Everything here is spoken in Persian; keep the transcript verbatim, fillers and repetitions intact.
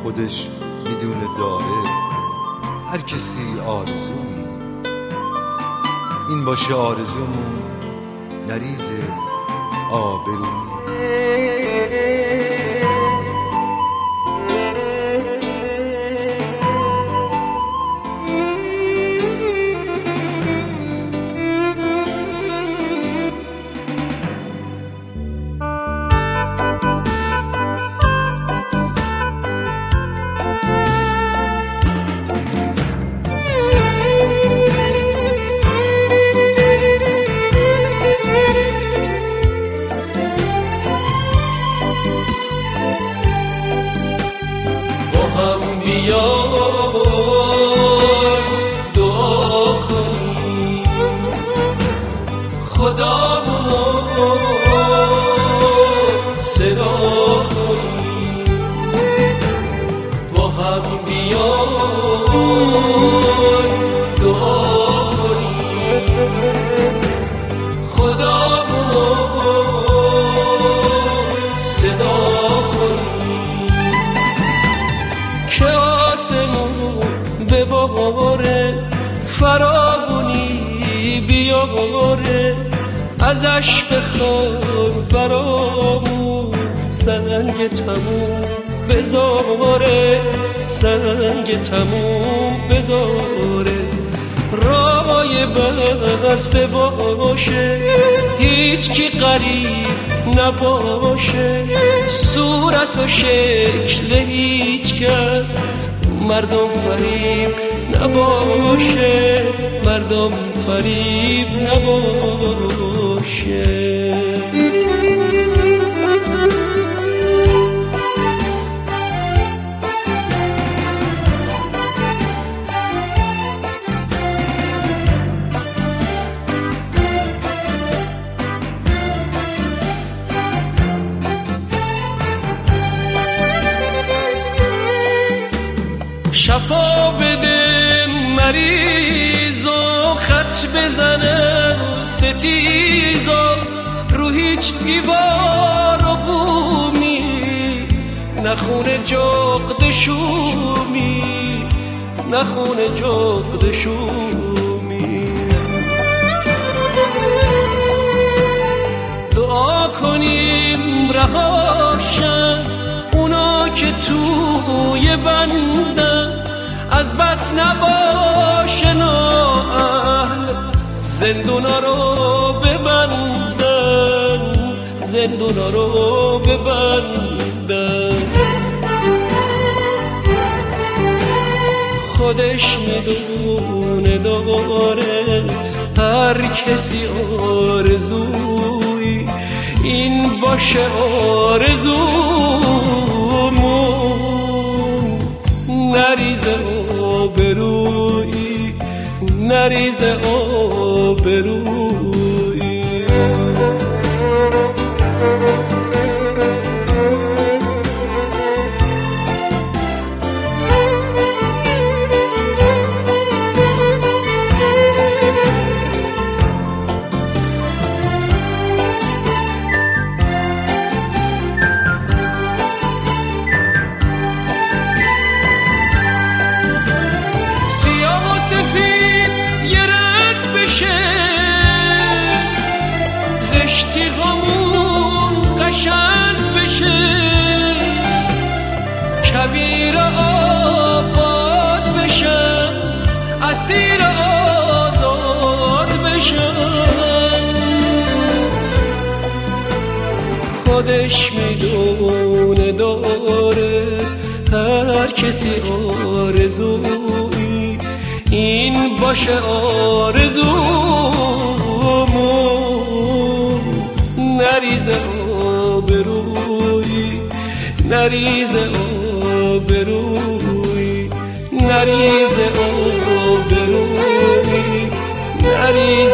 خودش میدونه داره. هر کسی آرزویی، این باشه آرزومون، نریز آبرویی. دعا کنی خدا رو صدا کنی، با هم بیای دعا کنی خدا رو صدا کنی که آسمون بباره، فراغونی بیاره، ازش بخوار برامون سنگ تموم بذاره، سنگ تموم بذاره. رای بسته باشه، هیچ کی غریب نباشه، صورت و شکل هیچ کس مردم فریب نباشه، مردم فریب نباشه. شفا بده مریض و خط بزنه ستیز و رو هیچ دیوار و بومی نخونه جغد شومی، نخونه جغد شومی. دعا کنیم رهاشن اونا که توی بندن، از بس نباشه نااهل زندونا رو ببندن، زندونا رو ببندن. خودش میدونه داره هر کسی آرزویی، این باشه آرزومون، نریزه آبرویی، نریزه آبرویی. زشتی غمون قشنگ بشه، کبیر آباد بشن، اسیر آزاد بشن. خودش میدونه داره هر کسی آرزویی، این باشه آرزومون، نریزه آبرویی، نریزه آبرویی، نریزه آبرویی، نریزه